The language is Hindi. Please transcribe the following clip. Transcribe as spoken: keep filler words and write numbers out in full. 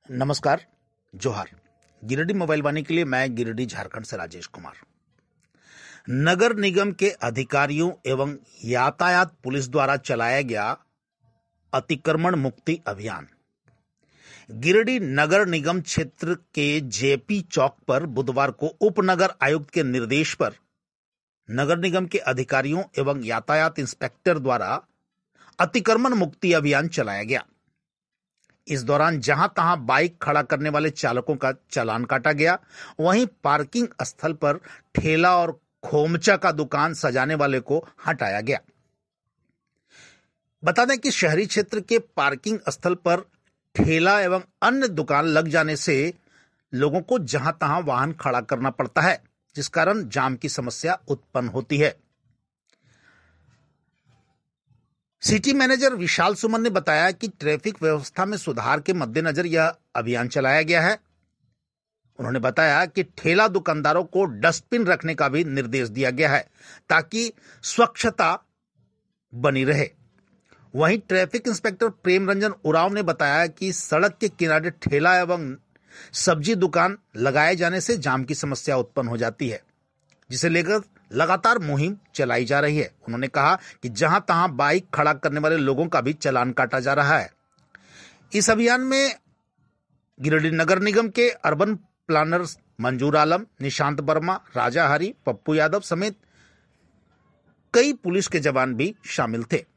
नमस्कार, जोहार। गिरिडीह मोबाइल वाणी के लिए मैं गिरिडीह झारखंड से राजेश कुमार। नगर निगम के अधिकारियों एवं यातायात पुलिस द्वारा चलाया गया अतिक्रमण मुक्ति अभियान गिरिडीह नगर निगम क्षेत्र के जेपी चौक पर बुधवार को उप नगर आयुक्त के निर्देश पर नगर निगम के अधिकारियों एवं यातायात इंस्पेक्टर द्वारा अतिक्रमण मुक्ति अभियान चलाया गया। इस दौरान जहां तहां बाइक खड़ा करने वाले चालकों का चालान काटा गया, वहीं पार्किंग स्थल पर ठेला और खोमचा का दुकान सजाने वाले को हटाया गया। बता दें कि शहरी क्षेत्र के पार्किंग स्थल पर ठेला एवं अन्य दुकान लग जाने से लोगों को जहां तहां वाहन खड़ा करना पड़ता है, जिस कारण जाम की समस्या उत्पन्न होती है। सिटी मैनेजर विशाल सुमन ने बताया कि ट्रैफिक व्यवस्था में सुधार के मद्देनजर यह अभियान चलाया गया है। उन्होंने बताया कि ठेला दुकानदारों को डस्टबिन रखने का भी निर्देश दिया गया है ताकि स्वच्छता बनी रहे। वहीं ट्रैफिक इंस्पेक्टर प्रेम रंजन उरांव ने बताया कि सड़क के किनारे ठेला एवं सब्जी दुकान लगाए जाने से जाम की समस्या उत्पन्न हो जाती है, जिसे लेकर लगातार मुहिम चलाई जा रही है। उन्होंने कहा कि जहां तहां बाइक खड़ा करने वाले लोगों का भी चालान काटा जा रहा है। इस अभियान में गिरिडीह नगर निगम के अर्बन प्लानर्स मंजूर आलम, निशांत वर्मा, राजा हरी, पप्पू यादव समेत कई पुलिस के जवान भी शामिल थे।